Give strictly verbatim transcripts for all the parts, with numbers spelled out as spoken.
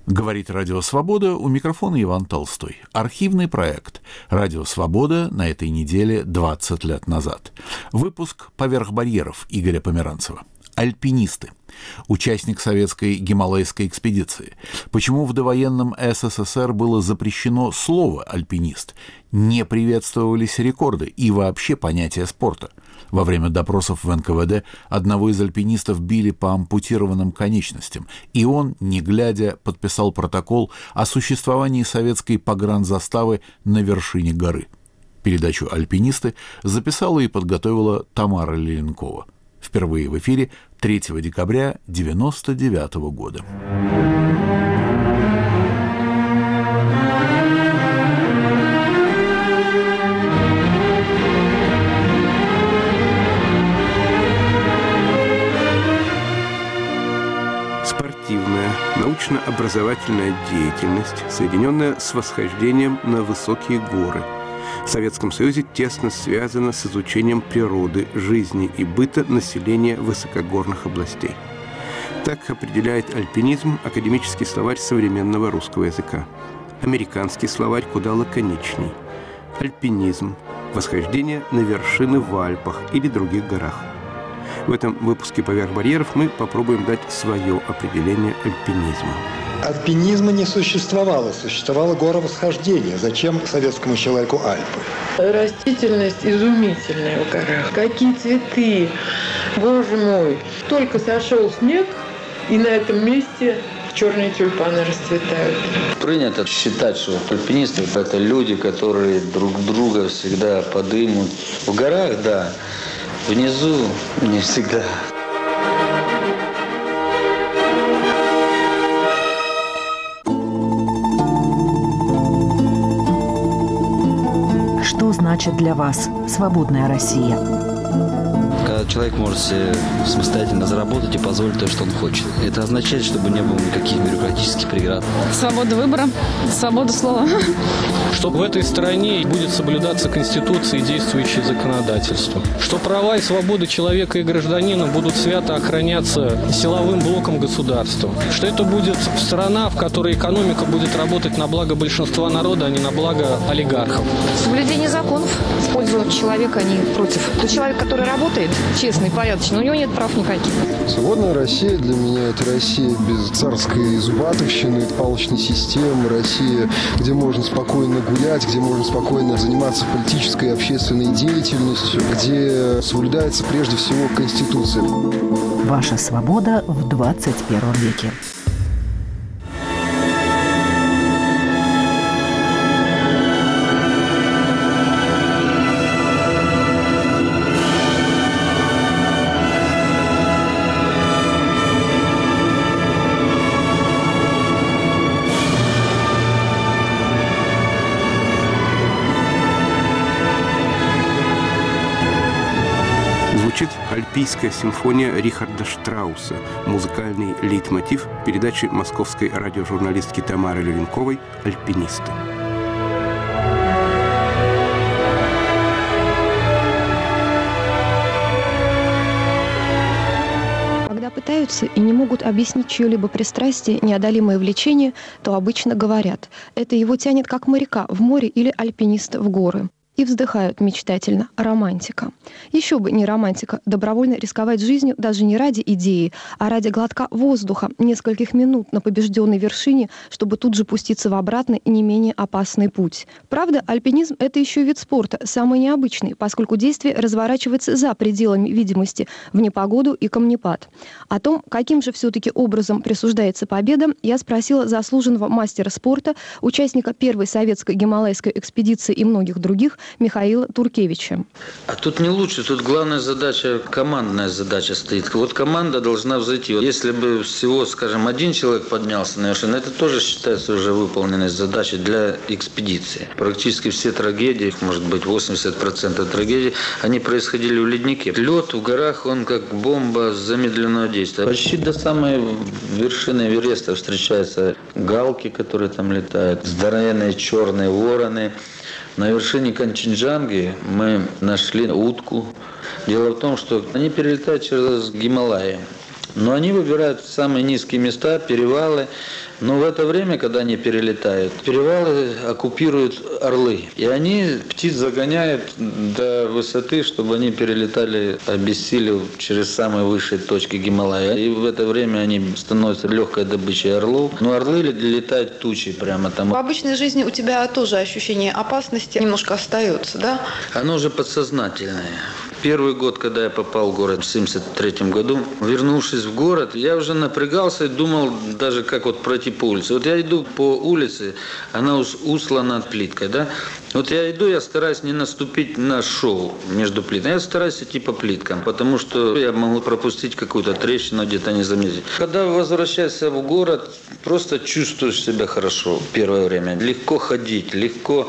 Говорит Радио Свобода, у микрофона Иван Толстой. Архивный проект «Радио Свобода» на этой неделе двадцать лет назад. Выпуск «Поверх барьеров» Игоря Померанцева. Альпинисты. Участник советской гималайской экспедиции. Почему в довоенном СССР было запрещено слово «альпинист»? Не приветствовались рекорды и вообще понятие спорта. Во время допросов в эн ка вэ дэ одного из альпинистов били по ампутированным конечностям, и он, не глядя, подписал протокол о существовании советской погранзаставы на вершине горы. Передачу «Альпинисты» записала и подготовила Тамара Леленкова. Впервые в эфире третьего декабря девяносто девятого года. Спортивная, научно-образовательная деятельность, соединенная с восхождением на высокие горы, в Советском Союзе тесно связана с изучением природы, жизни и быта населения высокогорных областей. Так определяет альпинизм академический словарь современного русского языка. Американский словарь куда лаконичней. Альпинизм – восхождение на вершины в Альпах или других горах. В этом выпуске «Поверх барьеров» мы попробуем дать свое определение альпинизма. Альпинизма не существовало, существовало горовосхождение. Зачем советскому человеку Альпы? Растительность изумительная в горах. Какие цветы! Боже мой! Только сошел снег, и на этом месте черные тюльпаны расцветают. Принято считать, что альпинисты – это люди, которые друг друга всегда подымут. В горах – да, внизу – не всегда. Что значит для вас свободная Россия? Когда человек может себе самостоятельно заработать и позволить то, что он хочет. Это означает, чтобы не было никаких бюрократических преград. Свобода выбора, свобода слова. Что в этой стране будет соблюдаться Конституция и действующее законодательство. Что права и свободы человека и гражданина будут свято охраняться силовым блоком государства. Что это будет страна, в которой экономика будет работать на благо большинства народа, а не на благо олигархов. Соблюдение законов в пользу человека, а не против. Тот человек, который работает, честный, порядочный, у него нет прав никаких. Свободная Россия для меня – это Россия без царской зубатовщины, палочной системы, Россия, где можно спокойно гулять, где можно спокойно заниматься политической и общественной деятельностью, где соблюдается прежде всего Конституция. Ваша свобода в двадцать первом веке. Звучит «Альпийская симфония» Рихарда Штрауса, музыкальный лейтмотив передачи московской радиожурналистки Тамары Леленковой «Альпинисты». Когда пытаются и не могут объяснить чье-либо пристрастие, неодолимое влечение, то обычно говорят: это его тянет как моряка в море или альпиниста в горы. И вздыхают мечтательно: романтика. Еще бы не романтика, добровольно рисковать жизнью даже не ради идеи, а ради глотка воздуха нескольких минут на побежденной вершине, чтобы тут же пуститься в обратный и не менее опасный путь. Правда, альпинизм – это еще вид спорта, самый необычный, поскольку действие разворачивается за пределами видимости в непогоду и камнепад. О том, каким же все-таки образом присуждается победа, я спросила заслуженного мастера спорта, участника первой советской гималайской экспедиции и многих других, Михаила Туркевича. А тут не лучше, тут главная задача, командная задача стоит. Вот команда должна взойти. Если бы всего, скажем, один человек поднялся на вершину, это тоже считается уже выполненной задачей для экспедиции. Практически все трагедии, может быть восемьдесят процентов трагедий, они происходили в леднике. Лед в горах, он как бомба замедленного действия. Почти до самой вершины Эвереста встречаются галки, которые там летают, здоровенные черные вороны. На вершине Канченджанги мы нашли утку. Дело в том, что они перелетают через Гималаи. Но они выбирают самые низкие места, перевалы. Но в это время, когда они перелетают, перевалы оккупируют орлы. И они птиц загоняют до высоты, чтобы они перелетали, обессилев через самые высшие точки Гималая. И в это время они становятся легкой добычей орлов. Но орлы летают тучи прямо там. В обычной жизни у тебя тоже ощущение опасности немножко остается, да? Оно уже подсознательное. Первый год, когда я попал в город в семьдесят третьем году, вернувшись в город, я уже напрягался и думал даже, как вот пройти по улице. Вот я иду по улице, она услана плиткой, да? Вот я иду, я стараюсь не наступить на шов между плитами. Я стараюсь идти по плиткам, потому что я могу пропустить какую-то трещину, где-то не заметить. Когда возвращаешься в город, просто чувствуешь себя хорошо первое время. Легко ходить, легко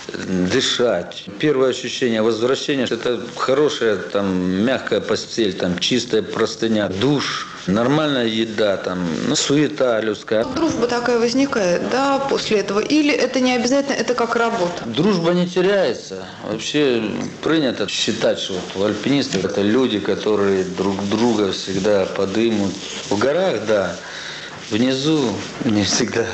дышать. Первое ощущение возвращения – это хорошая, там, мягкая постель, там, чистая простыня, душ, нормальная еда, там, ну, суета людская. Дружба такая возникает, да, после этого? Или это не обязательно, это как работа? Дружба не теряется. Вообще принято считать, что вот альпинисты – это люди, которые друг друга всегда подымут. В горах, да, внизу не всегда.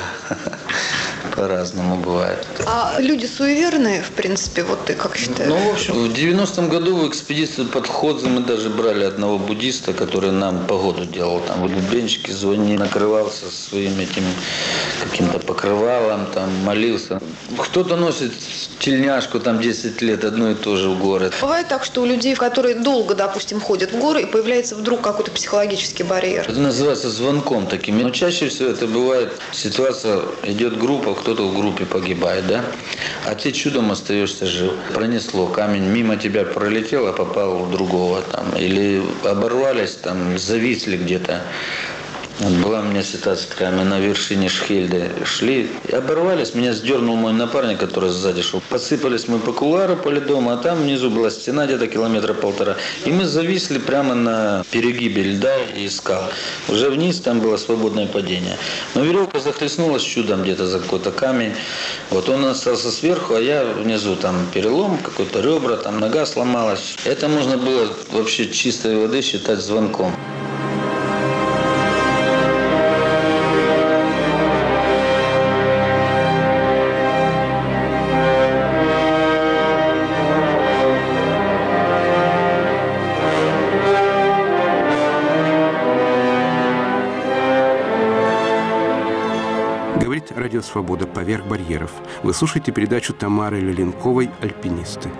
По-разному бывает. А люди суеверные, в принципе, вот ты как считаешь? Ну, в общем, в девяностом году в экспедицию под Ходзе мы даже брали одного буддиста, который нам погоду делал. Там в бубенчике звонил, накрывался своим этим каким-то покрывалом, там молился. Кто-то носит тельняшку там десять лет, одно и то же в город. Бывает так, что у людей, которые долго, допустим, ходят в горы, и появляется вдруг какой-то психологический барьер. Это называется звонком таким. Но чаще всего это бывает ситуация, идет группа, кто-то в группе погибает, да? А ты чудом остаешься жив. Пронесло, камень мимо тебя пролетел, а попал в другого там. Или оборвались, там, зависли где-то. Вот была у меня ситуация такая, мы на вершине Шхельды шли, и оборвались, меня сдернул мой напарник, который сзади шел. Подсыпались мы по кулуару по льдом, а там внизу была стена где-то километра полтора. И мы зависли прямо на перегибе льда и скал. Уже вниз там было свободное падение. Но веревка захлестнулась чудом где-то за какой-то камень. Вот он остался сверху, а я внизу, там перелом, какой-то ребра, там нога сломалась. Это можно было вообще чистой воды считать звонком. Радио «Свобода. Поверх барьеров». Вы слушаете передачу Тамары Леленковой «Альпинисты».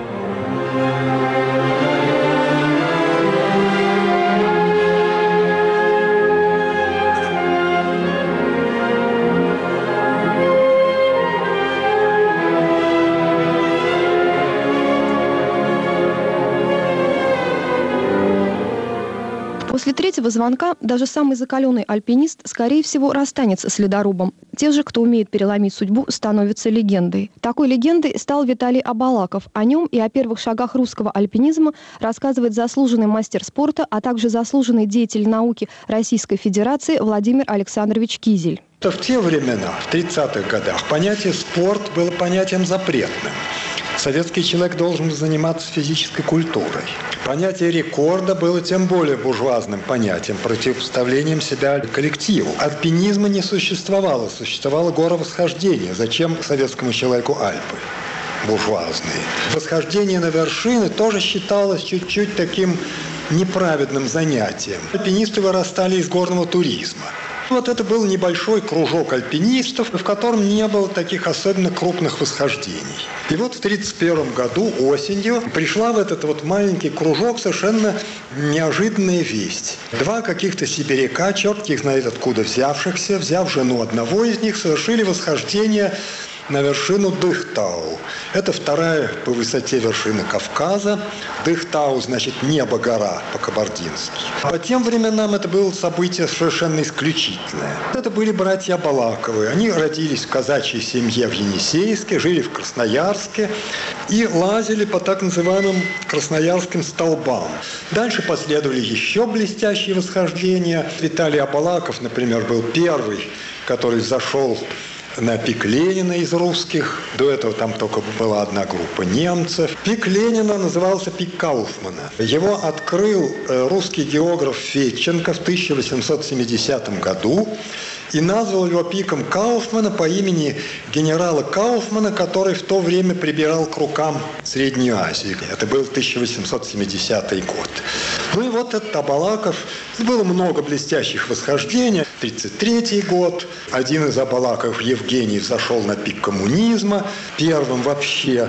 После третьего звонка даже самый закаленный альпинист, скорее всего, расстанется с ледорубом. Те же, кто умеет переломить судьбу, становятся легендой. Такой легендой стал Виталий Абалаков. О нем и о первых шагах русского альпинизма рассказывает заслуженный мастер спорта, а также заслуженный деятель науки Российской Федерации Владимир Александрович Кизель. В те времена, в тридцатых годах, понятие «спорт» было понятием запретным. Советский человек должен заниматься физической культурой. Понятие рекорда было тем более буржуазным понятием, противопоставлением себя коллективу. Альпинизма не существовало, существовало горовосхождение. Зачем советскому человеку Альпы буржуазные? Восхождение на вершины тоже считалось чуть-чуть таким неправедным занятием. Альпинисты вырастали из горного туризма. Вот это был небольшой кружок альпинистов, в котором не было таких особенно крупных восхождений. И вот в тридцать первом году осенью пришла в этот вот маленький кружок совершенно неожиданная весть. Два каких-то сибиряка, черт их знает откуда взявшихся, взяв жену одного из них, совершили восхождение на вершину Дыхтау. Это вторая по высоте вершина Кавказа. Дыхтау, значит, небо-гора по-кабардински. По тем временам это было событие совершенно исключительное. Это были братья Абалаковы. Они родились в казачьей семье в Енисейске, жили в Красноярске и лазили по так называемым красноярским столбам. Дальше последовали еще блестящие восхождения. Виталий Абалаков, например, был первый, который зашел на пик Ленина из русских. До этого там только была одна группа немцев. Пик Ленина назывался пик Кауфмана. Его открыл русский географ Федченко в тысяча восемьсот семидесятом году и назвал его пиком Кауфмана по имени генерала Кауфмана, который в то время прибирал к рукам Среднюю Азию. Это был тысяча восемьсот семидесятый год. Ну и вот этот Абалаков. Было много блестящих восхождений. тридцать третий год. Один из Абалаков, Евгений, зашел на пик коммунизма. Первым вообще.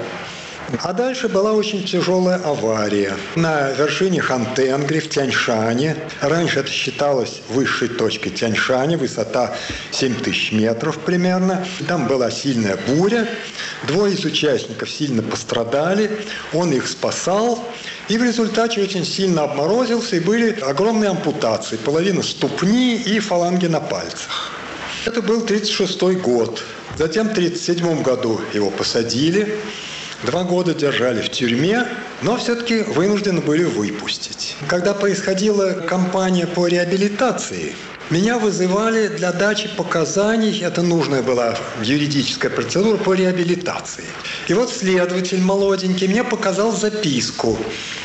А дальше была очень тяжелая авария. На вершине Хантенгри в Тяньшане. Раньше это считалось высшей точкой Тяньшаня, высота семь тысяч метров примерно. Там была сильная буря. Двое из участников сильно пострадали. Он их спасал. И в результате очень сильно обморозился, и были огромные ампутации. Половина ступни и фаланги на пальцах. Это был тридцать шестой год. Затем в тридцать седьмом году его посадили. Два года держали в тюрьме, но все-таки вынуждены были выпустить. Когда происходила кампания по реабилитации, меня вызывали для дачи показаний, это нужная была юридическая процедура по реабилитации. И вот следователь молоденький мне показал записку.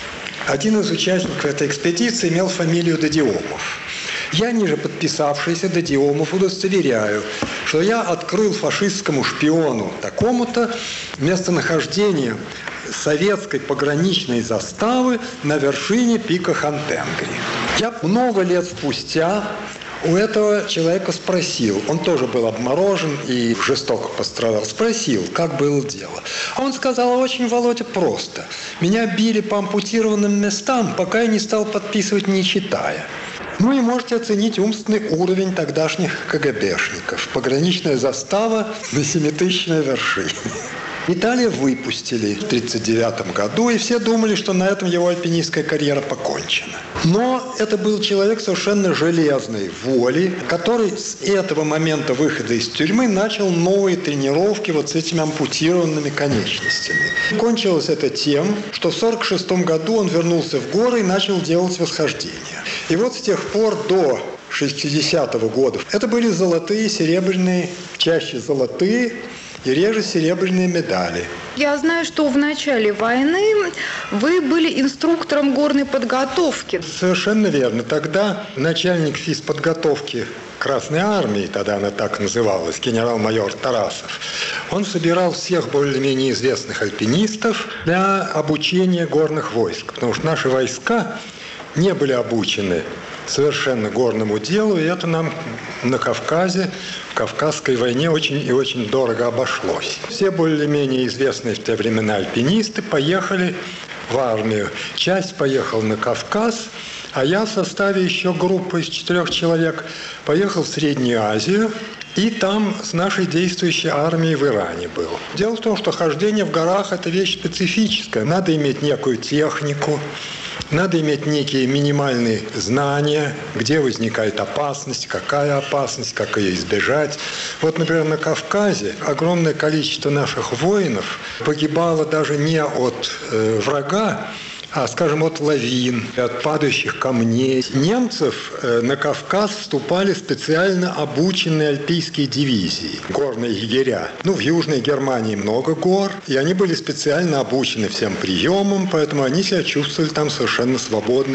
Один из участников этой экспедиции имел фамилию Додиомов. Я, ниже подписавшийся Додиомов, удостоверяю, что я открыл фашистскому шпиону такому-то местонахождение советской пограничной заставы на вершине пика Хантенгри. Я много лет спустя у этого человека спросил, он тоже был обморожен и жестоко пострадал, спросил, как было дело. А он сказал, очень, Володя, просто. Меня били по ампутированным местам, пока я не стал подписывать, не читая. Ну и можете оценить умственный уровень тогдашних КГБшников. Пограничная застава на семитысячной вершине. Италию выпустили в тридцать девятом году, и все думали, что на этом его альпинистская карьера покончена. Но это был человек совершенно железной воли, который с этого момента выхода из тюрьмы начал новые тренировки вот с этими ампутированными конечностями. Кончилось это тем, что в сорок шестом году он вернулся в горы и начал делать восхождения. И вот с тех пор до шестидесятого года это были золотые, серебряные, чаще золотые, и реже серебряные медали. Я знаю, что в начале войны вы были инструктором горной подготовки. Совершенно верно. Тогда начальник физподготовки Красной Армии, тогда она так называлась, генерал-майор Тарасов, он собирал всех более-менее известных альпинистов для обучения горных войск. Потому что наши войска не были обучены совершенно горному делу, и это нам на Кавказе, в Кавказской войне очень и очень дорого обошлось. Все более-менее известные в те времена альпинисты поехали в армию. Часть поехала на Кавказ, а я в составе еще группы из четырех человек поехал в Среднюю Азию, и там с нашей действующей армией в Иране был. Дело в том, что хождение в горах – это вещь специфическая. Надо иметь некую технику, надо иметь некие минимальные знания, где возникает опасность, какая опасность, как ее избежать. Вот, например, на Кавказе огромное количество наших воинов погибало даже не от э, врага, а, скажем, от лавин, от падающих камней. Немцев э, на Кавказ вступали специально обученные альпийские дивизии, горные егеря. Ну, в Южной Германии много гор, и они были специально обучены всем приемам, поэтому они себя чувствовали там совершенно свободно.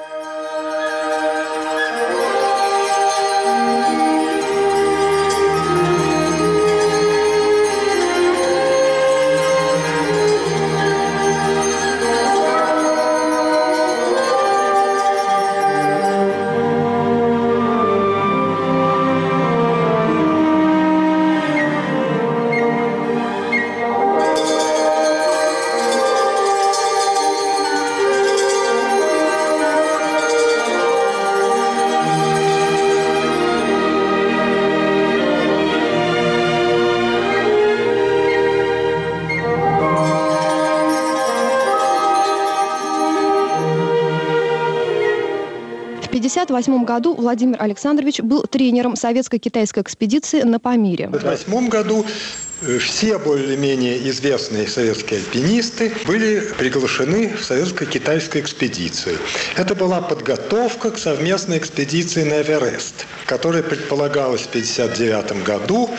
В тысяча девятьсот пятьдесят восьмом году Владимир Александрович был тренером советско-китайской экспедиции на Памире. В восьмом году все более-менее известные советские альпинисты были приглашены в советско-китайскую экспедицию. Это была подготовка к совместной экспедиции на Эверест, которая предполагалась в тысяча девятьсот пятьдесят девятом году.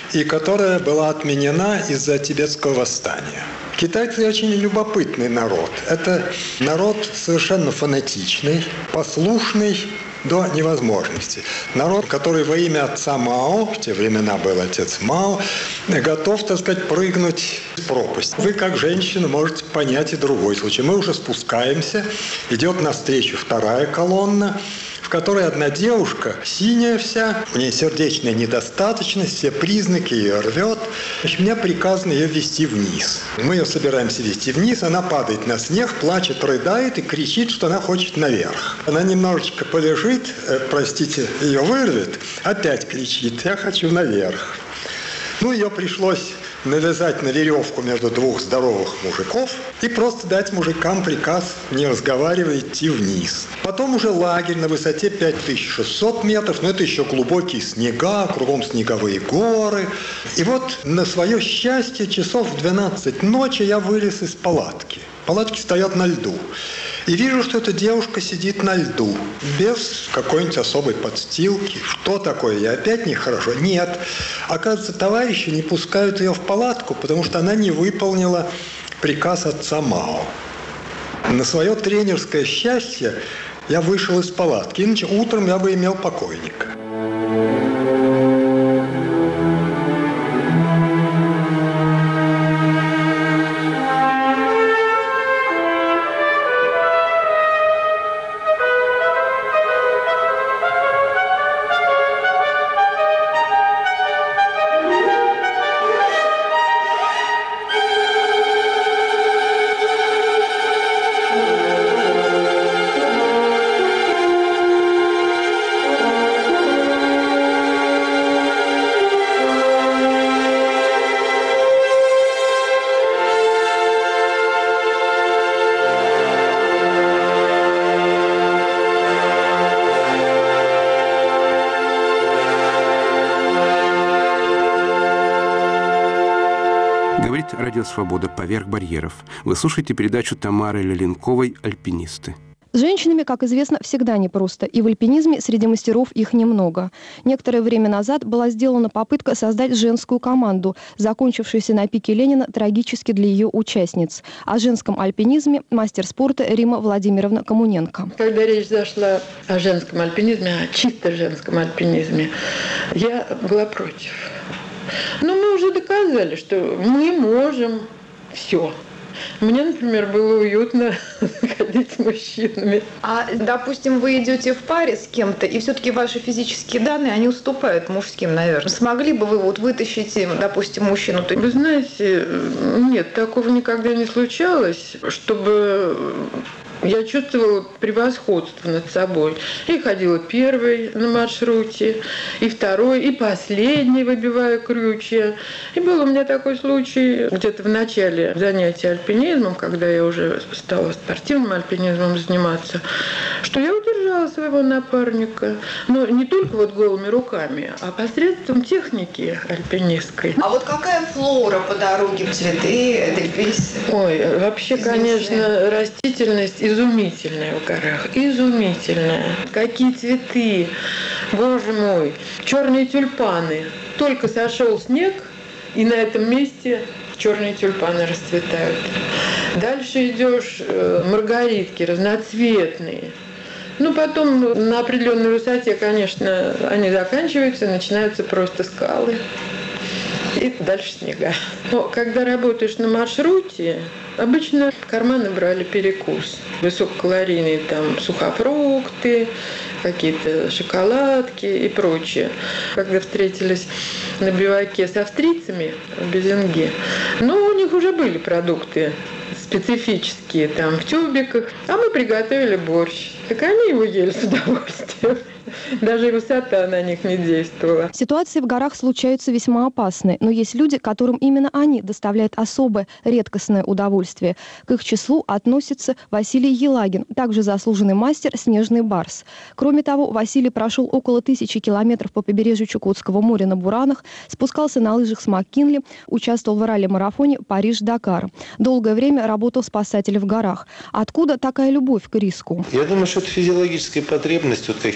и которая была отменена из-за тибетского восстания. Китайцы очень любопытный народ. Это народ совершенно фанатичный, послушный до невозможности. Народ, который во имя отца Мао, в те времена был отец Мао, готов, так сказать, прыгнуть в пропасть. Вы, как женщина, можете понять и другой случай. Мы уже спускаемся, идет навстречу вторая колонна, в которой одна девушка, синяя вся, у нее сердечная недостаточность, все признаки ее рвет. Значит, мне приказано ее вести вниз. Мы ее собираемся вести вниз, она падает на снег, плачет, рыдает и кричит, что она хочет наверх. Она немножечко полежит, э, простите, ее вырвет, опять кричит, я хочу наверх. Ну, ее пришлось навязать на веревку между двух здоровых мужиков и просто дать мужикам приказ, не разговаривая, идти вниз. Потом уже лагерь на высоте пять тысяч шестьсот метров, но это еще глубокие снега, кругом снеговые горы. И вот на свое счастье часов в двенадцать ночи я вылез из палатки. Палатки стоят на льду. И вижу, что эта девушка сидит на льду, без какой-нибудь особой подстилки. Что такое? Я опять нехорошо? Нет. Оказывается, товарищи не пускают ее в палатку, потому что она не выполнила приказ отца Мао. На свое тренерское счастье я вышел из палатки, иначе утром я бы имел покойника. Радио «Свобода. Поверх барьеров». Вы слушаете передачу Тамары Леленковой «Альпинисты». С женщинами, как известно, всегда непросто, и в альпинизме среди мастеров их немного. Некоторое время назад была сделана попытка создать женскую команду, закончившуюся на пике Ленина трагически для ее участниц. О женском альпинизме мастер спорта Римма Владимировна Комуненко. Когда речь зашла о женском альпинизме, о чисто женском альпинизме, я была против. Но мы уже доказали, что мы можем все. Мне, например, было уютно ходить с мужчинами. А, допустим, вы идете в паре с кем-то, и все-таки ваши физические данные, они уступают мужским, наверное. Смогли бы вы вот вытащить, допустим, мужчину? Вы знаете, нет, такого никогда не случалось, чтобы... Я чувствовала превосходство над собой. И ходила первой на маршруте, и второй, и последней, выбивая крючья. И был у меня такой случай где-то в начале занятия альпинизмом, когда я уже стала спортивным альпинизмом заниматься, что я удержала своего напарника. Но не только вот голыми руками, а посредством техники альпинистской. А вот какая флора по дороге, цветы, дельфис? Ой, вообще, конечно, растительность изумительная в горах, изумительная. Какие цветы, боже мой, черные тюльпаны. Только сошел снег, и на этом месте черные тюльпаны расцветают. Дальше идешь, маргаритки разноцветные. Ну, потом на определенной высоте, конечно, они заканчиваются, начинаются просто скалы. И дальше снега. Но когда работаешь на маршруте, обычно в карманы брали перекус. Высококалорийные там сухофрукты, какие-то шоколадки и прочее. Когда встретились на биваке с австрийцами в Безенге, ну, у них уже были продукты специфические, там, в тюбиках. А мы приготовили борщ. Так они его ели с удовольствием. Даже и высота на них не действовала. Ситуации в горах случаются весьма опасны, но есть люди, которым именно они доставляют особое, редкостное удовольствие. К их числу относится Василий Елагин, также заслуженный мастер «Снежный барс». Кроме того, Василий прошел около тысячи километров по побережью Чукотского моря на буранах, спускался на лыжах с МакКинли, участвовал в ралли-марафоне Париж-Дакар. Долгое время работал спасателем в горах. Откуда такая любовь к риску? Я думаю, что это физиологическая потребность вот каких-то сильных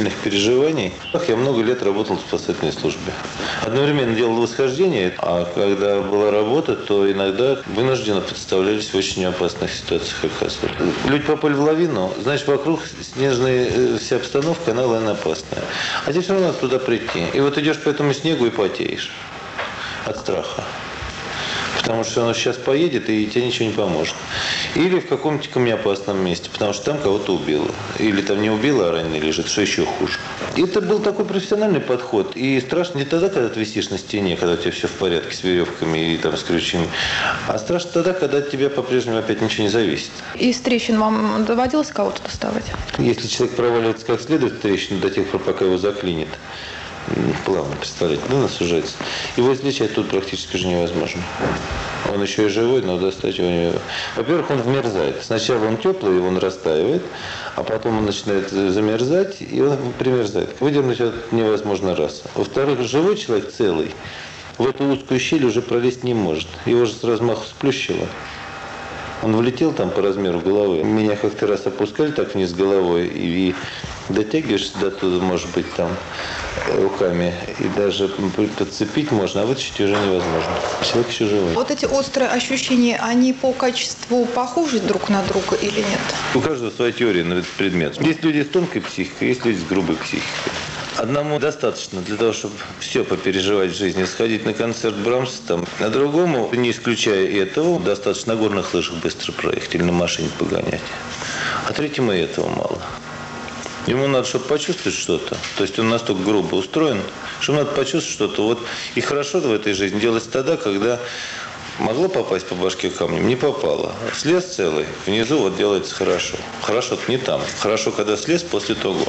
сильных переживаний. Я много лет работал в спасательной службе. Одновременно делал восхождение, а когда была работа, то иногда вынужденно представлялись в очень опасных ситуациях, оказывается. Люди попали в лавину, значит, вокруг снежная вся обстановка, она, наверное, опасная. А тебе все равно надо туда прийти. И вот идешь по этому снегу и потеешь от страха. Потому что оно сейчас поедет, и тебе ничего не поможет. Или в каком-то камнеопасном месте, потому что там кого-то убило. Или там не убило, а раненый лежит, что еще хуже. Это был такой профессиональный подход. И страшно не тогда, когда ты висишь на стене, когда у тебя все в порядке с веревками и там, с крючьями. А страшно тогда, когда от тебя по-прежнему опять ничего не зависит. Из трещин вам доводилось кого-то доставать? Если человек проваливается как следует в трещину до тех пор, пока его заклинит, плавно, представляете, ну, сужается. Его излечать тут практически уже невозможно. Он еще и живой, но достать его не... Во-первых, он вмерзает. Сначала он теплый, он растаивает, а потом он начинает замерзать, и он примерзает. Выдернуть это невозможно раз. Во-вторых, живой человек целый в эту узкую щель уже пролезть не может. Его же с размаху сплющило. Он влетел там по размеру головы. Меня как-то раз опускали так вниз головой, и дотягиваешься до туда, может быть, там руками, и даже подцепить можно, а вытащить уже невозможно. Человек еще живой. Вот эти острые ощущения, они по качеству похожи друг на друга или нет? У каждого своя теория на этот предмет. Есть люди с тонкой психикой, есть люди с грубой психикой. Одному достаточно для того, чтобы все попереживать в жизни, сходить на концерт Брамса, там, а другому, не исключая этого, достаточно на горных лыжах быстро проехать или на машине погонять. А третьему и этого мало. Ему надо, чтобы почувствовать что-то. То есть он настолько грубо устроен, что ему надо почувствовать что-то. Вот и хорошо в этой жизни делать тогда, когда могло попасть по башке камнем, не попало. Слез целый, внизу вот делается хорошо. Хорошо-то не там. Хорошо, когда слез после того.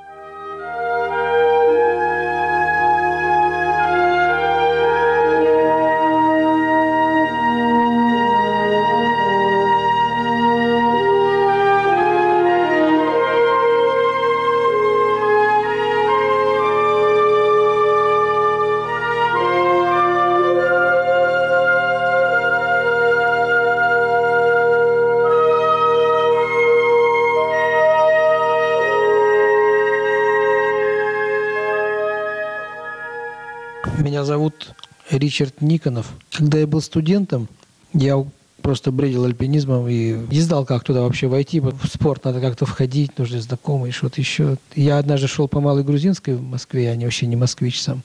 Меня зовут Ричард Никонов. Когда я был студентом, я просто бредил альпинизмом и не знал, как туда вообще войти. В спорт надо как-то входить, нужны знакомые, что-то еще. Я однажды шел по Малой Грузинской в Москве, я вообще не москвич сам,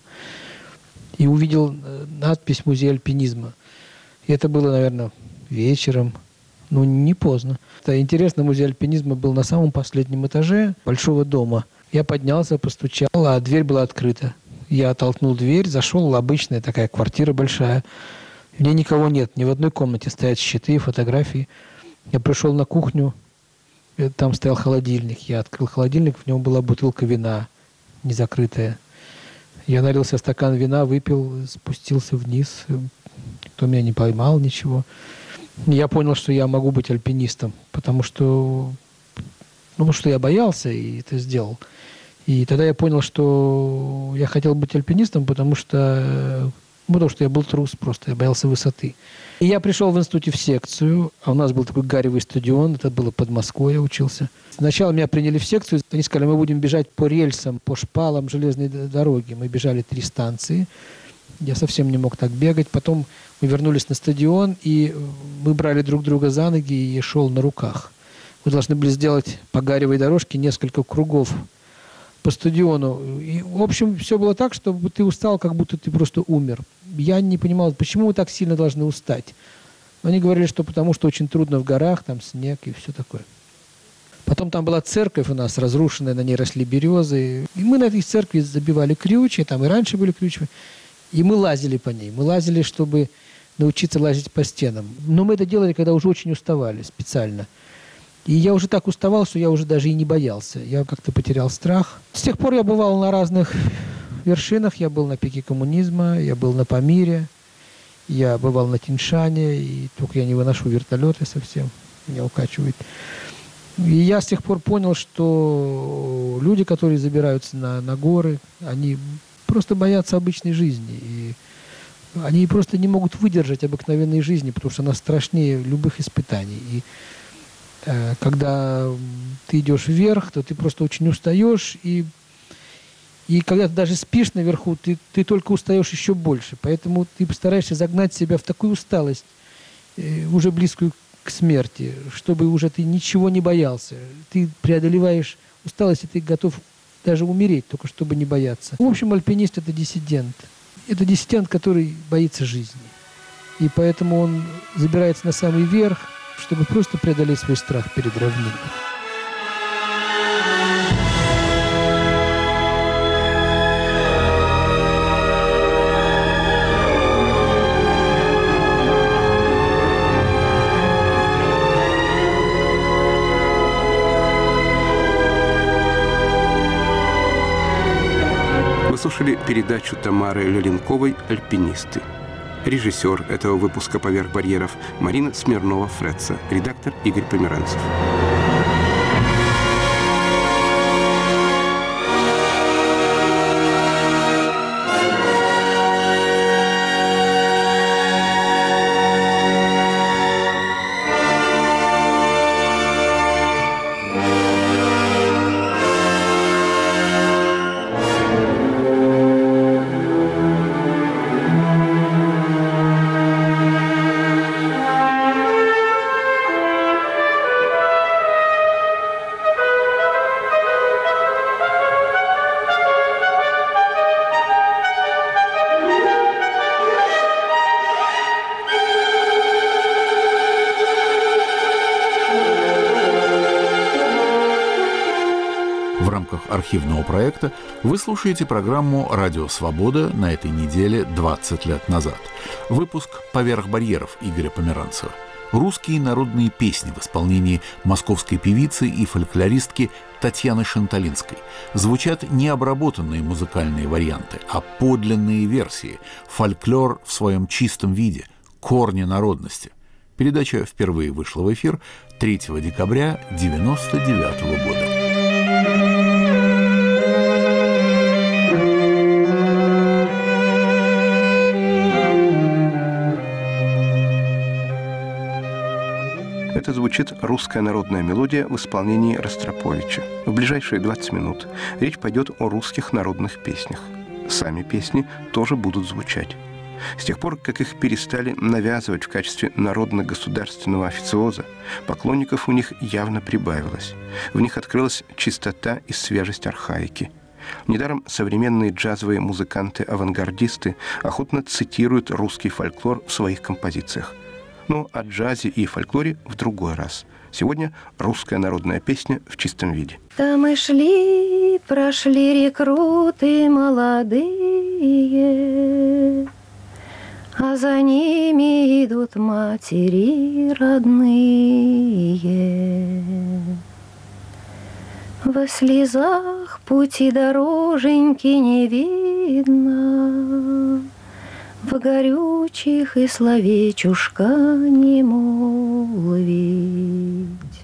и увидел надпись «Музей альпинизма». И это было, наверное, вечером, ну, не поздно. Это интересно, музей альпинизма был на самом последнем этаже большого дома. Я поднялся, постучал, а дверь была открыта. Я оттолкнул дверь, зашел, обычная такая квартира большая. В ней никого нет, ни в одной комнате стоят щиты, фотографии. Я пришел на кухню, там стоял холодильник. Я открыл холодильник, в нем была бутылка вина, незакрытая. Я налил себе стакан вина, выпил, спустился вниз. Никто меня не поймал, ничего. Я понял, что я могу быть альпинистом, потому что, ну, потому что я боялся и это сделал. И тогда я понял, что я хотел быть альпинистом, потому что, потому что я был трус просто, я боялся высоты. И я пришел в институте в секцию, а у нас был такой гаревый стадион, это было под Москвой, я учился. Сначала меня приняли в секцию, они сказали, мы будем бежать по рельсам, по шпалам железной дороги. Мы бежали три станции, я совсем не мог так бегать. Потом мы вернулись на стадион, и мы брали друг друга за ноги, и я шел на руках. Мы должны были сделать по гаревой дорожке несколько кругов по стадиону. И, в общем, все было так, что ты устал, как будто ты просто умер. Я не понимал, почему мы так сильно должны устать. Они говорили, что потому что очень трудно в горах, там снег и все такое. Потом там была церковь у нас разрушенная, на ней росли березы. И мы на этой церкви забивали крючья, там и раньше были крючья. И мы лазили по ней. Мы лазили, чтобы научиться лазить по стенам. Но мы это делали, когда уже очень уставали специально. И я уже так уставал, что я уже даже и не боялся. Я как-то потерял страх. С тех пор я бывал на разных вершинах. Я был на пике коммунизма, я был на Памире, я бывал на Тиньшане. И только я не выношу вертолеты совсем, меня укачивает. И я с тех пор понял, что люди, которые забираются на, на горы, они просто боятся обычной жизни. И они просто не могут выдержать обыкновенной жизни, потому что она страшнее любых испытаний. И когда ты идешь вверх, то ты просто очень устаешь, и И когда ты даже спишь наверху, ты, ты только устаешь еще больше. Поэтому ты постараешься загнать себя в такую усталость, э, уже близкую к смерти, чтобы уже ты ничего не боялся. Ты преодолеваешь усталость, и ты готов даже умереть, только чтобы не бояться. В общем, альпинист – это диссидент. Это диссидент, который боится жизни. И поэтому он забирается на самый верх, чтобы просто преодолеть свой страх перед равниной. Вы слушали передачу Тамары Леленковой «Альпинисты». Режиссер этого выпуска «Поверх барьеров» Марина Смирнова-Фреца, редактор Игорь Померанцев. Архивного проекта вы слушаете программу «Радио Свобода» на этой неделе двадцать лет назад. Выпуск «Поверх барьеров» Игоря Померанцева. Русские народные песни в исполнении московской певицы и фольклористки Татьяны Шанталинской. Звучат не обработанные музыкальные варианты, а подлинные версии, фольклор в своем чистом виде, корни народности. Передача впервые вышла в эфир третьего декабря девяносто девятого года. Это звучит русская народная мелодия в исполнении Ростроповича. В ближайшие двадцать минут речь пойдет о русских народных песнях. Сами песни тоже будут звучать. С тех пор, как их перестали навязывать в качестве народно-государственного официоза, поклонников у них явно прибавилось. В них открылась чистота и свежесть архаики. Недаром современные джазовые музыканты-авангардисты охотно цитируют русский фольклор в своих композициях. Но о джазе и фольклоре в другой раз. Сегодня русская народная песня в чистом виде. Там и шли, прошли рекруты молодые, а за ними идут матери родные. Во слезах пути дороженьки не видно, в горючих и словечушка не молвить.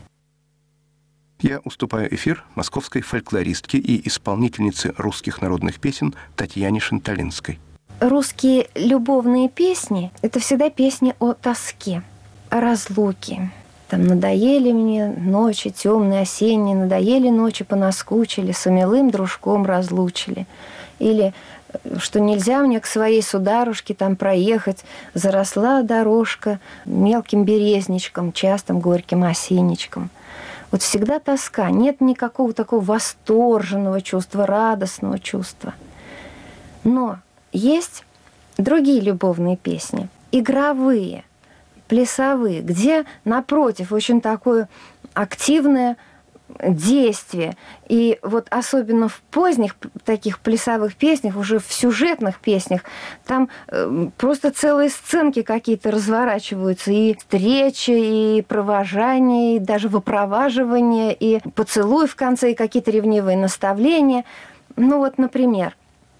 Я уступаю эфир московской фольклористке и исполнительнице русских народных песен Татьяне Шанталинской. Русские любовные песни – это всегда песни о тоске, о разлуке. Там надоели мне ночи темные, осенние, надоели ночи, понаскучили, с умелым дружком разлучили. Или что нельзя мне к своей сударушке там проехать, заросла дорожка мелким березничком, частым горьким осенничком. Вот всегда тоска, нет никакого такого восторженного чувства, радостного чувства. Но есть другие любовные песни, игровые, плясовые, где, напротив, очень такое активное действие. И вот особенно в поздних таких плясовых песнях, уже в сюжетных песнях, там э, просто целые сценки какие-то разворачиваются. И встречи, и провожание, и даже выпроваживание, и поцелуй в конце, и какие-то ревнивые наставления. Ну вот, например,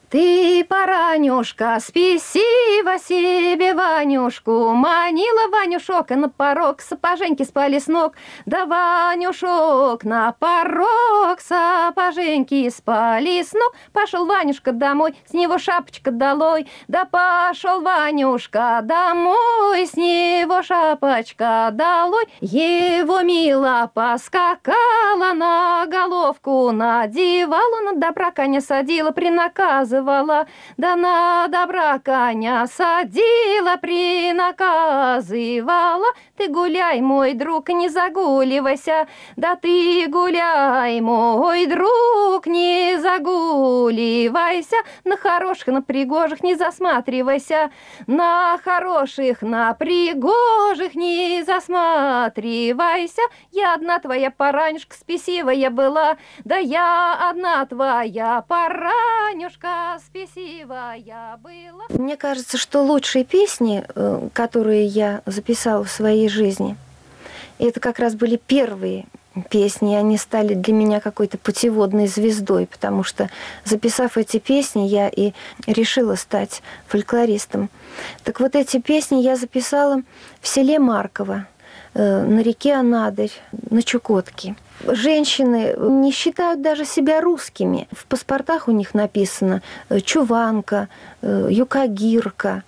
Ты, Паранюшка, спесиво себе Ванюшку, манила Ванюшок на порог, сапоженьки спали с ног, да Ванюшок на порог, сапоженьки спали с ног. Пошел Ванюшка домой, с него шапочка долой, да пошел Ванюшка домой, с него шапочка долой. Его мила поскакала, на головку надевала, на добра коня садила, принаказывала, да на добра коня садила, принаказывала. Ты гуляй, мой друг, не загуливайся, да ты гуляй, мой друг, не загуливайся. На хороших, на пригожих не засматривайся, на хороших, на пригожих не засматривайся. Я одна твоя Паранюшка, спесивая была, да я одна твоя Паранюшка, спесивая была. Мне кажется, что лучшие песни, которые я записала в своей жизни, это как раз были первые песни, они стали для меня какой-то путеводной звездой, потому что, записав эти песни, я и решила стать фольклористом. Так вот, эти песни я записала в селе Марково, на реке Анадырь, на Чукотке. Женщины не считают даже себя русскими. В паспортах у них написано чуванка, юкагирка.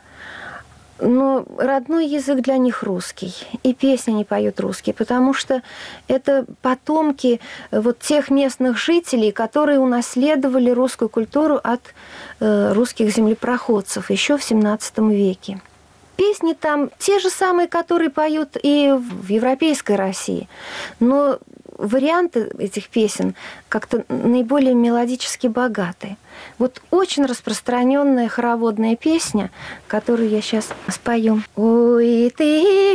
Но родной язык для них русский. И песни они поют русские, потому что это потомки вот тех местных жителей, которые унаследовали русскую культуру от э, русских землепроходцев еще в семнадцатом веке. Песни там те же самые, которые поют и в европейской России. Но варианты этих песен как-то наиболее мелодически богаты. Вот очень распространенная хороводная песня, которую я сейчас спою. Ой, ты,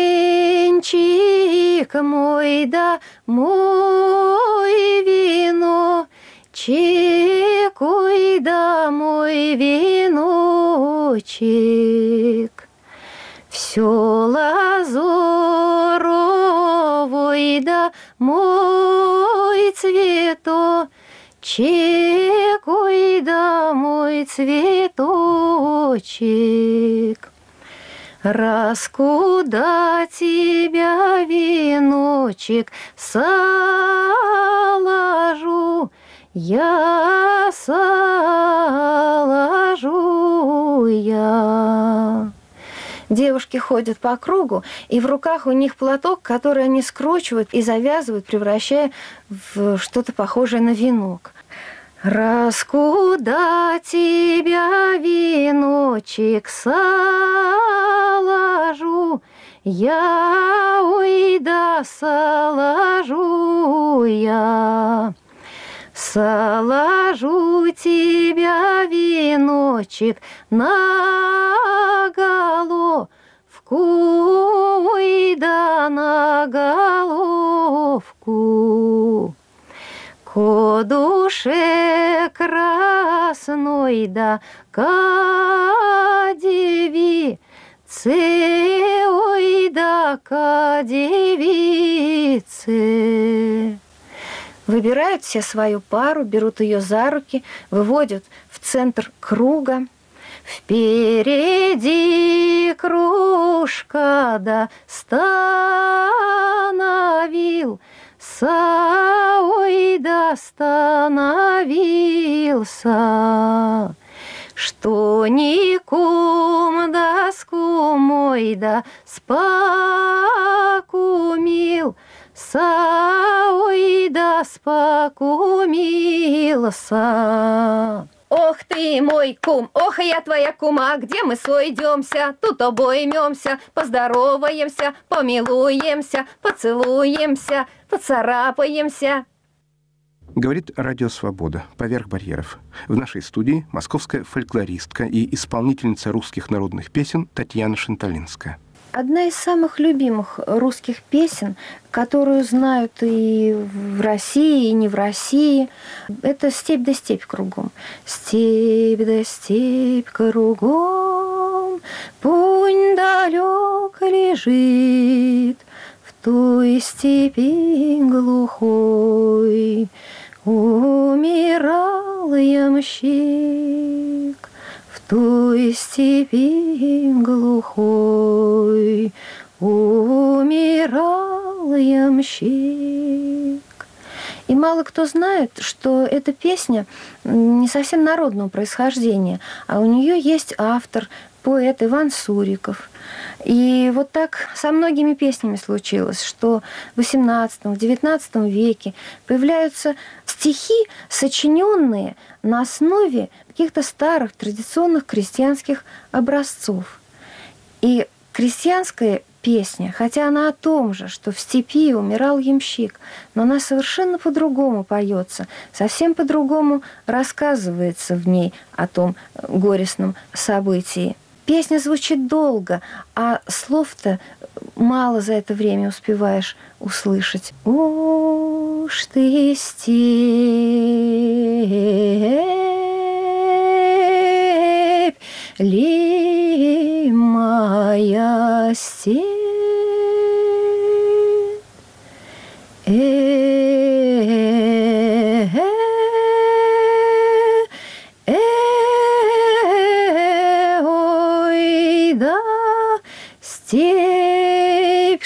венчик мой, да мой вино, чек, ой, да мой веночек. Все лазоровой, да мой цветочек, ой, да мой цветочек. Раз куда тебя веночек соложу, я соложу я. Девушки ходят по кругу, и в руках у них платок, который они скручивают и завязывают, превращая в что-то похожее на венок. Раз куда тебя веночек соложу, я, ой, да соложу я. Соложу тебя веночек на головку, ой, да на головку. Ко душе красной, да ка девице, ой, да ка девице. Выбирают все свою пару, берут ее за руки, выводят в центр круга. Впереди кружка, да становился, ой, да становился. Что ни кум, да скумой, да спакумил, ой, да спокумился. Ох ты, мой кум, ох, я твоя кума, где мы сойдемся? Тут обоймемся, поздороваемся, помилуемся, поцелуемся, поцарапаемся. Говорит Радио Свобода. Поверх барьеров. В нашей студии московская фольклористка и исполнительница русских народных песен Татьяна Шанталинская. Одна из самых любимых русских песен, которую знают и в России, и не в России, это «Степь да степь кругом». Степь да степь кругом, пунь далек лежит, в той степи глухой умирал ямщик в той степи глухой, умирал ямщик. И мало кто знает, что эта песня не совсем народного происхождения, а у нее есть автор, поэт Иван Суриков. И вот так со многими песнями случилось, что в восемнадцатом, девятнадцатом веке появляются стихи, сочиненные на основе каких-то старых традиционных крестьянских образцов. И крестьянская песня, хотя она о том же, что в степи умирал ямщик, но она совершенно по-другому поется, совсем по-другому рассказывается в ней о том горестном событии. Песня звучит долго, а слов-то мало за это время успеваешь услышать. Уж ты степь, ли моя степь, степь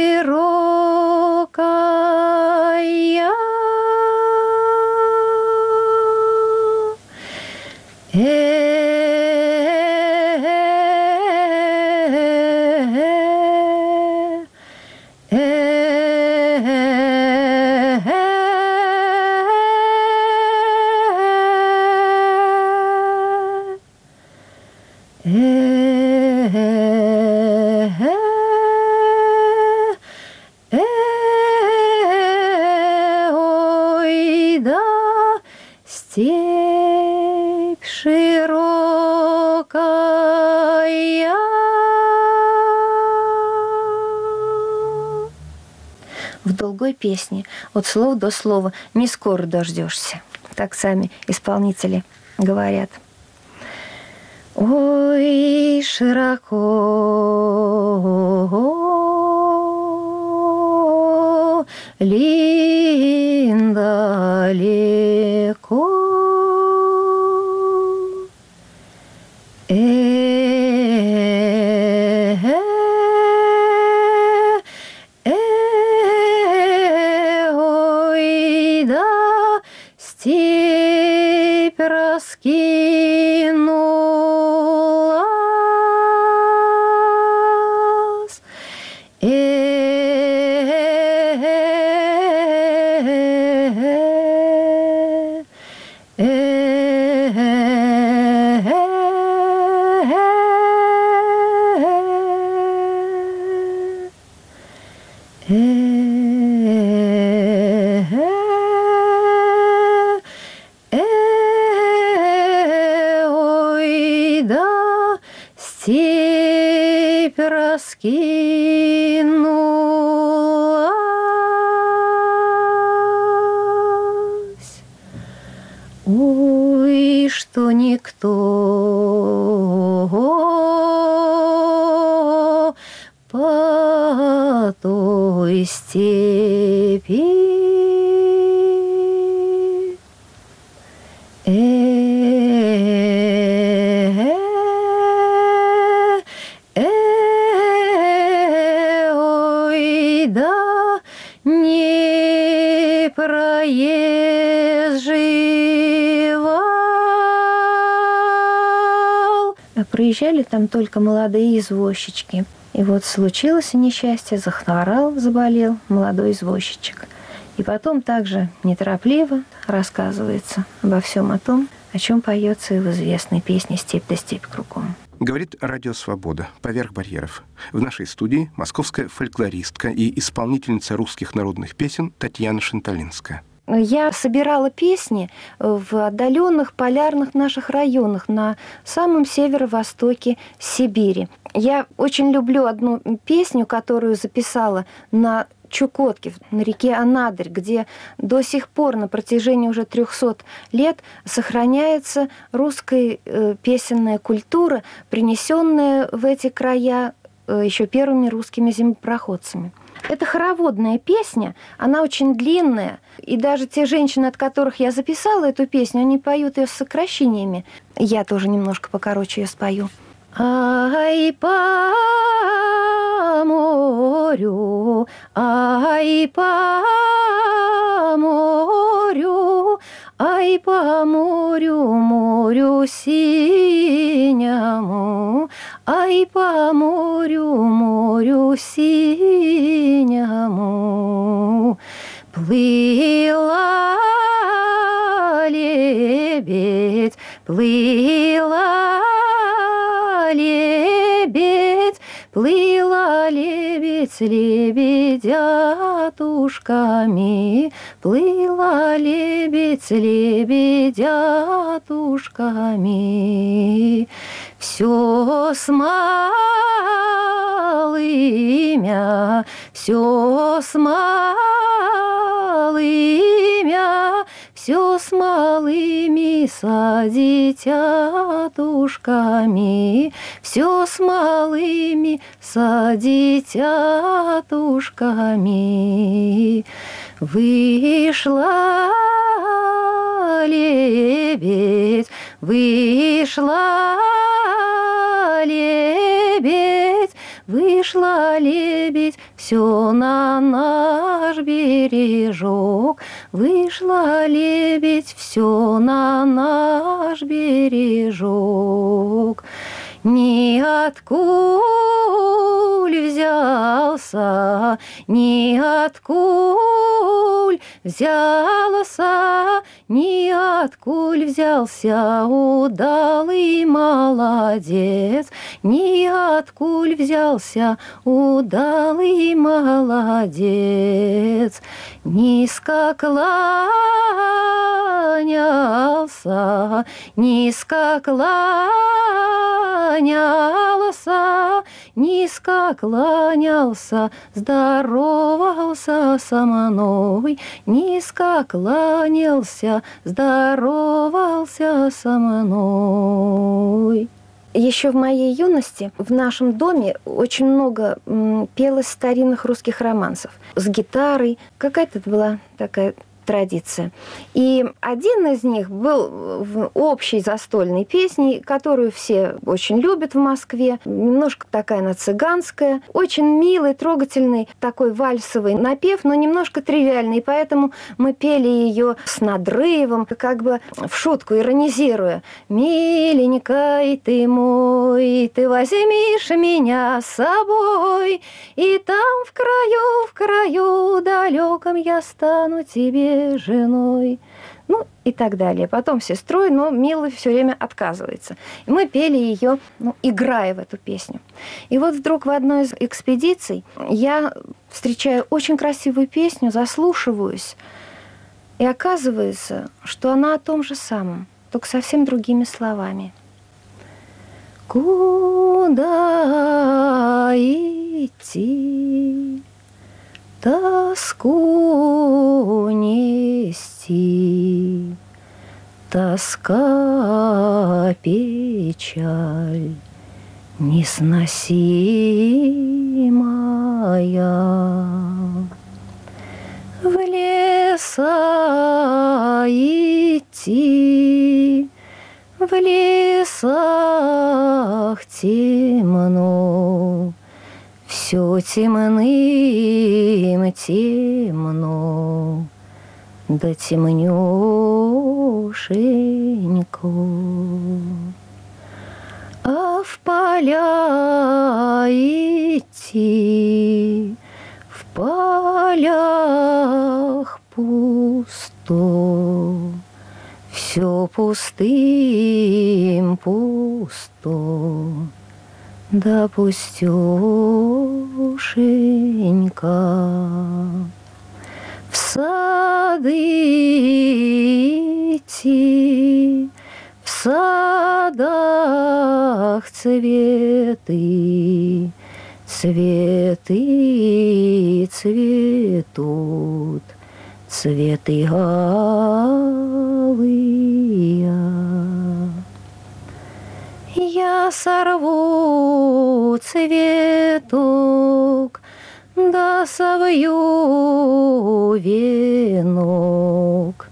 широкая, степь широкая. В долгой песне от слова до слова не скоро дождешься. Так сами исполнители говорят. Ой, широко, лин далеко, степь раскинулась, степь раскинулась. Ой, что никто по той степи не проезживал. А проезжали там только молодые извозчички. И вот случилось несчастье, захворал, заболел молодой извозчичек. И потом также неторопливо рассказывается обо всем о том, о чем поется и в известной песне «Степь да степь кругом». Говорит Радио Свобода «Поверх барьеров». В нашей студии московская фольклористка и исполнительница русских народных песен Татьяна Шанталинская. Я собирала песни в отдаленных полярных наших районах на самом северо-востоке Сибири. Я очень люблю одну песню, которую записала на Чукотке, на реке Анадырь, где до сих пор на протяжении уже трехсот лет сохраняется русская э, песенная культура, принесенная в эти края э, еще первыми русскими землепроходцами. Это хороводная песня, она очень длинная. И даже те женщины, от которых я записала эту песню, они поют ее с сокращениями. Я тоже немножко покороче ее спою. Ай, по морю, ай, по морю, ай, по морю, морю синему, ай, по морю, морю синему, плыла лебедь, плыла лебедь, плыла лебедь с лебедятушками, плыла лебедь с лебедятушками. Все с малымя, все с малымя, все с малыми садитятушками, все с малыми садитятушками. Вышла лебедь, вышла лебедь, вышла лебедь, все на наш бережок, вышла лебедь, все на наш бережок. Ниоткуль взялся, ниоткуль взялся, ниоткуль взялся удалый молодец, ниоткуль взялся удалый молодец. Низко кланялся, низко кланялся, низко кланялся, здоровался со мной, низко кланялся, здоровался со мной. Еще в моей юности в нашем доме очень много м, пелось старинных русских романсов с гитарой. Какая-то была такая традиция. И один из них был в общей застольной песней, которую все очень любят в Москве. Немножко такая она цыганская. Очень милый, трогательный такой вальсовый напев, но немножко тривиальный. Поэтому мы пели ее с надрывом, как бы в шутку, иронизируя. «Миленький ты мой, ты возьмишь меня с собой, и там в краю, в краю далеком я стану тебе женой». Ну и так далее. Потом сестрой, но Мила все время отказывается. И мы пели ее, ну, играя в эту песню. И вот вдруг в одной из экспедиций я встречаю очень красивую песню, заслушиваюсь, и оказывается, что она о том же самом, только совсем другими словами. Куда идти? Тоску нести, тоска, печаль несносимая. В леса идти, в лесах темно, все темным темно, да темнёшенько. А в поля идти, в полях пусто, все пустым пусто, да пустёшенька. В сады идти, в садах цветы, цветы цветут, цветы алые. Я сорву цветок, да совью венок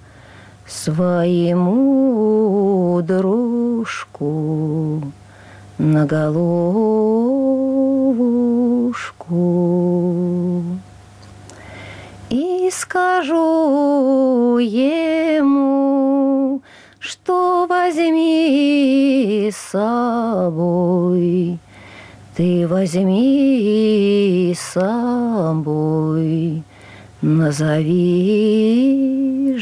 своему дружку на головушку. И скажу ему, что возьми с собой, ты возьми с собой, назови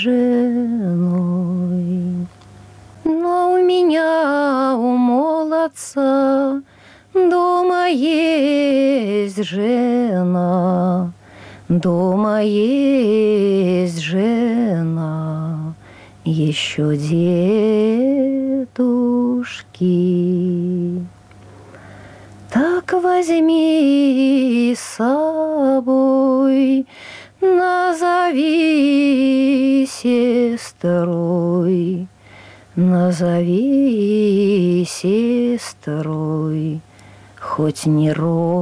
женой. Но у меня, у молодца, дома есть жена, дома есть жена, еще дедушки. Так возьми с собой, назови сестрой, назови сестрой, хоть не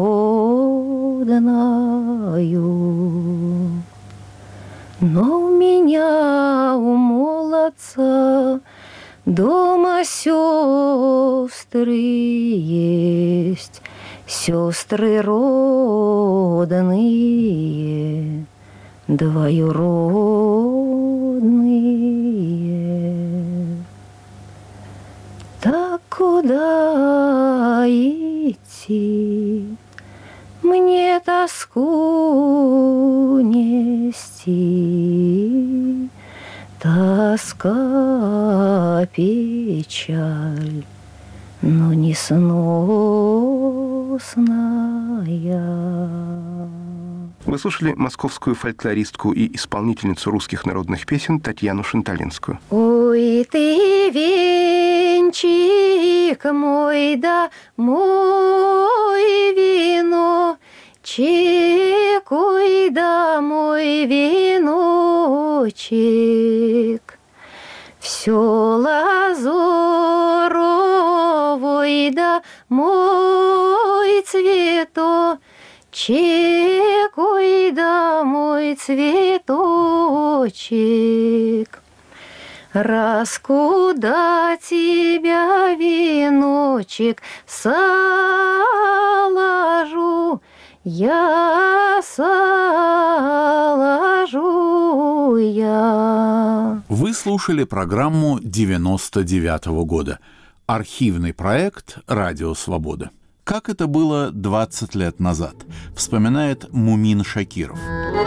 родною. Но у меня, у молодца, дома сестры есть, сестры родные, двоюродные. Так куда идти? Мне тоску нести, тоска, печаль, но несносная. Вы слушали московскую фольклористку и исполнительницу русских народных песен Татьяну Шанталинскую. Ой, ты венчик мой, да мой вино, чекуй, да мой веночек. Все лазуровой, да мой цветок, чекуй, да мой цветочек. Раз куда тебя веночек соложу, я соложу я. Вы слушали программу девяносто девятого года. Архивный проект «Радио Свобода». Как это было двадцать лет назад, вспоминает Мумин Шакиров.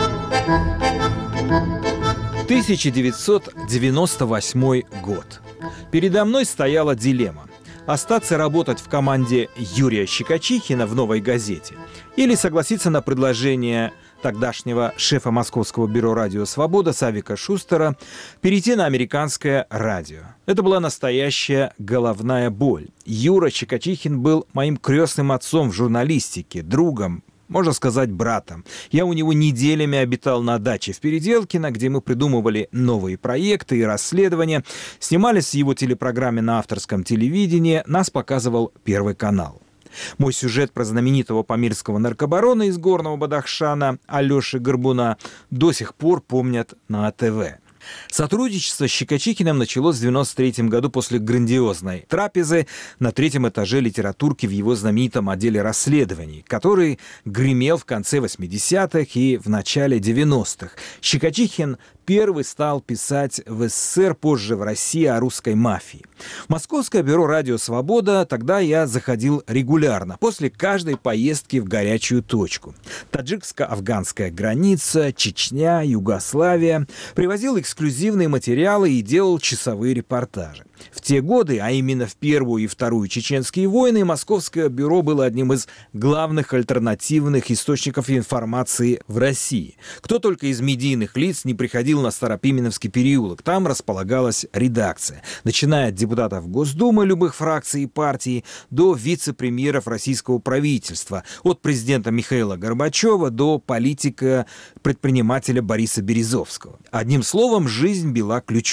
тысяча девятьсот девяносто восьмой год. Передо мной стояла дилемма: остаться работать в команде Юрия Щекочихина в «Новой газете» или согласиться на предложение тогдашнего шефа Московского бюро «Радио Свобода» Савика Шустера перейти на американское радио. Это была настоящая головная боль. Юра Щекочихин был моим крестным отцом в журналистике, другом, можно сказать, братом. Я у него неделями обитал на даче в Переделкино, где мы придумывали новые проекты и расследования, снимались в его телепрограмме на авторском телевидении, нас показывал Первый канал. Мой сюжет про знаменитого памирского наркобарона из Горного Бадахшана Алёши Горбуна до сих пор помнят на а тэ вэ. Сотрудничество с Щекочихиным началось в девяносто третьем году после грандиозной трапезы на третьем этаже литературки в его знаменитом отделе расследований, который гремел в конце восьмидесятых и в начале девяностых. Щекочихин первый стал писать в эс эс эс эр, позже в России, о русской мафии. В Московское бюро «Радио Свобода» тогда я заходил регулярно, после каждой поездки в горячую точку. Таджикско-афганская граница, Чечня, Югославия. Привозил эксклюзивные материалы и делал часовые репортажи. В те годы, а именно в Первую и Вторую чеченские войны, Московское бюро было одним из главных альтернативных источников информации в России. Кто только из медийных лиц не приходил на Старопименовский переулок, там располагалась редакция, начиная от депутатов Госдумы любых фракций и партий до вице-премьеров российского правительства, от президента Михаила Горбачева до политика-предпринимателя Бориса Березовского. Одним словом, жизнь била ключом.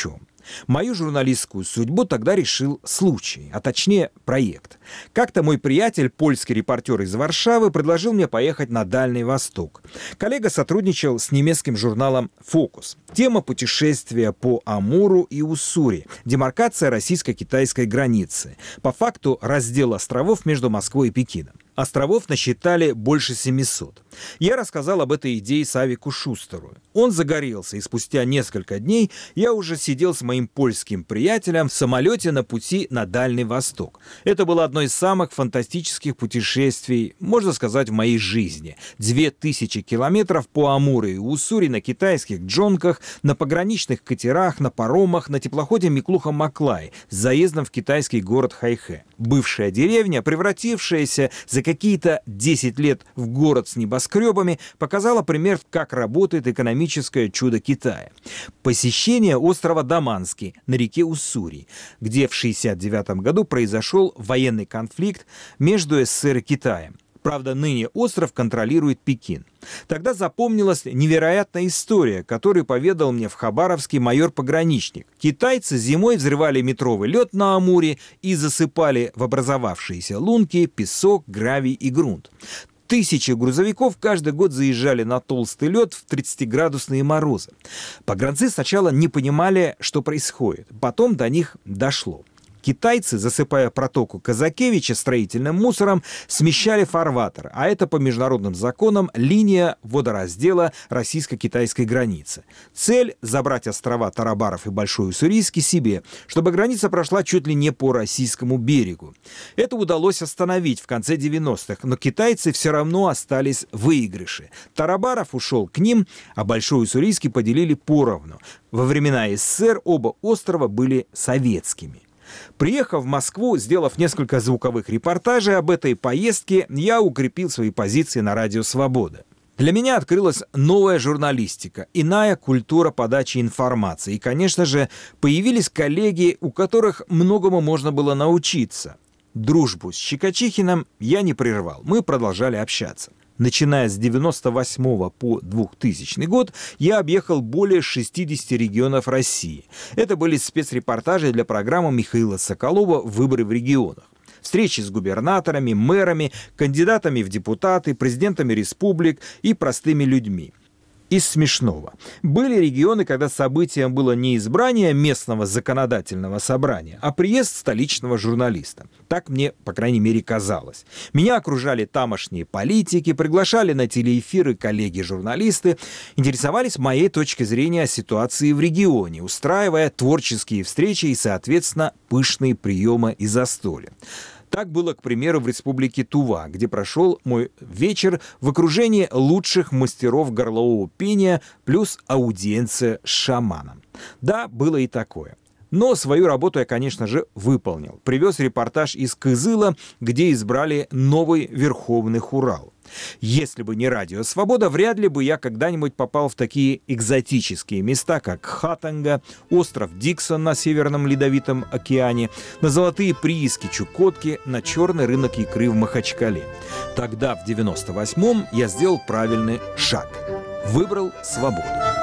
Мою журналистскую судьбу тогда решил случай, а точнее проект. Как-то мой приятель, польский репортер из Варшавы, предложил мне поехать на Дальний Восток. Коллега сотрудничал с немецким журналом «Фокус». Тема путешествия по Амуру и Уссури, демаркация российско-китайской границы. По факту раздел островов между Москвой и Пекином. Островов насчитали больше семисот. Я рассказал об этой идее Савику Шустеру. Он загорелся, и спустя несколько дней я уже сидел с моим польским приятелем в самолете на пути на Дальний Восток. Это было одно из самых фантастических путешествий, можно сказать, в моей жизни. Две тысячи километров по Амуру и Уссури на китайских джонках, на пограничных катерах, на паромах, на теплоходе Миклуха-Маклай с заездом в китайский город Хайхэ. Бывшая деревня, превратившаяся за какие-то десять лет в город с небоскребами, показала пример, как работает экономическое чудо Китая. Посещение острова Даманский на реке Уссури, где в шестьдесят девятом году произошел военный конфликт между СССР и Китаем. Правда, ныне остров контролирует Пекин. Тогда запомнилась невероятная история, которую поведал мне в Хабаровске майор-пограничник. Китайцы зимой взрывали метровый лед на Амуре и засыпали в образовавшиеся лунки песок, гравий и грунт. Тысячи грузовиков каждый год заезжали на толстый лед в тридцатиградусные морозы. Погранцы сначала не понимали, что происходит. Потом до них дошло. Китайцы, засыпая протоку Казакевича строительным мусором, смещали фарватер, а это по международным законам линия водораздела российско-китайской границы. Цель – забрать острова Тарабаров и Большой Уссурийский себе, чтобы граница прошла чуть ли не по российскому берегу. Это удалось остановить в конце девяностых, но китайцы все равно остались в выигрыше. Тарабаров ушел к ним, а Большой Уссурийский поделили поровну. Во времена СССР оба острова были советскими. Приехав в Москву, сделав несколько звуковых репортажей об этой поездке, я укрепил свои позиции на радио «Свобода». Для меня открылась новая журналистика, иная культура подачи информации. И, конечно же, появились коллеги, у которых многому можно было научиться. Дружбу с Щекочихиным я не прервал, мы продолжали общаться. Начиная с девяносто восьмого по двухтысячный год я объехал более шестидесяти регионов России. Это были спецрепортажи для программы Михаила Соколова «Выборы в регионах». Встречи с губернаторами, мэрами, кандидатами в депутаты, президентами республик и простыми людьми. Из смешного. Были регионы, когда событием было не избрание местного законодательного собрания, а приезд столичного журналиста. Так мне, по крайней мере, казалось. Меня окружали тамошние политики, приглашали на телеэфиры коллеги-журналисты, интересовались моей точкой зрения о ситуации в регионе, устраивая творческие встречи и, соответственно, пышные приемы и застолья. Так было, к примеру, в республике Тува, где прошел мой вечер в окружении лучших мастеров горлового пения плюс аудиенция с шаманом. Да, было и такое. Но свою работу я, конечно же, выполнил. Привез репортаж из Кызыла, где избрали новый Верховный Хурал. Если бы не радио «Свобода», вряд ли бы я когда-нибудь попал в такие экзотические места, как Хатанга, остров Диксон на Северном Ледовитом океане, на золотые прииски Чукотки, на черный рынок икры в Махачкале. Тогда, в девяносто восьмом, я сделал правильный шаг. Выбрал свободу.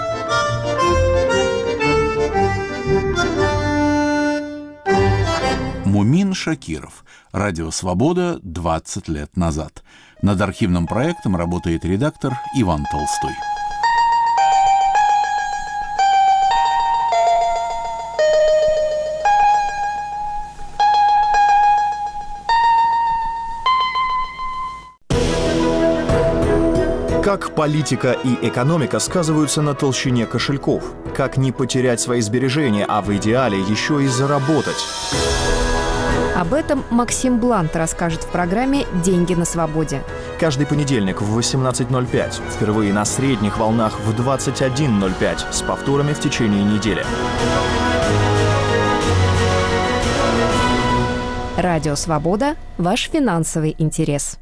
Мумин Шакиров. Радио «Свобода» двадцать лет назад. Над архивным проектом работает редактор Иван Толстой. Как политика и экономика сказываются на толщине кошельков? Как не потерять свои сбережения, а в идеале еще и заработать? Об этом Максим Блант расскажет в программе «Деньги на свободе». Каждый понедельник в восемнадцать ноль пять. Впервые на средних волнах в двадцать один ноль пять. С повторами в течение недели. Радио «Свобода» – ваш финансовый интерес.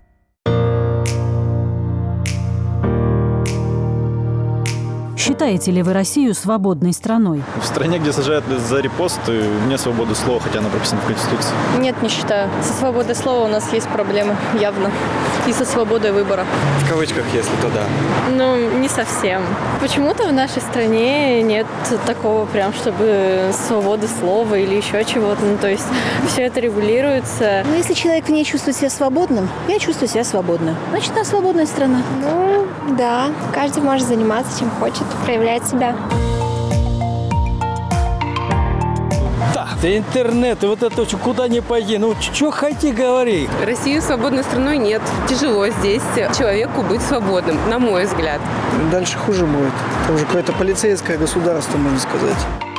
Считаете ли вы Россию свободной страной? В стране, где сажают за репосты, нет свободы слова, хотя она прописана в Конституции. Нет, не считаю. Со свободой слова у нас есть проблемы, явно. И со свободой выбора. В кавычках, если то да. Ну, не совсем. Почему-то в нашей стране нет такого прям, чтобы свободы слова или еще чего-то. Ну, то есть все это регулируется. Ну, если человек в ней чувствует себя свободным, я чувствую себя свободно. Значит, она свободная страна. Ну, да. Каждый может заниматься чем хочет, проявлять себя. Да, интернет, и вот это куда ни пойди, ну что хоти говори. Россию свободной страной нет. Тяжело здесь человеку быть свободным, на мой взгляд. Дальше хуже будет. Это уже какое-то полицейское государство, можно сказать.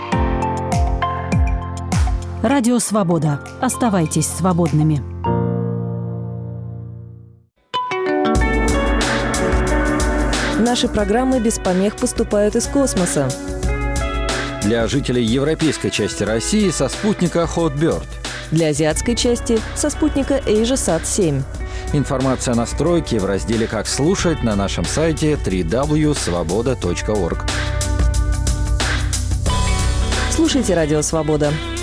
Радио «Свобода». Оставайтесь свободными. Наши программы без помех поступают из космоса. Для жителей европейской части России со спутника Hotbird. Для азиатской части со спутника AsiaSat семь. Информация о настройке в разделе «Как слушать» на нашем сайте дабл-ю дабл ю дабл ю точка свобода точка орг. Слушайте «Радио Свобода».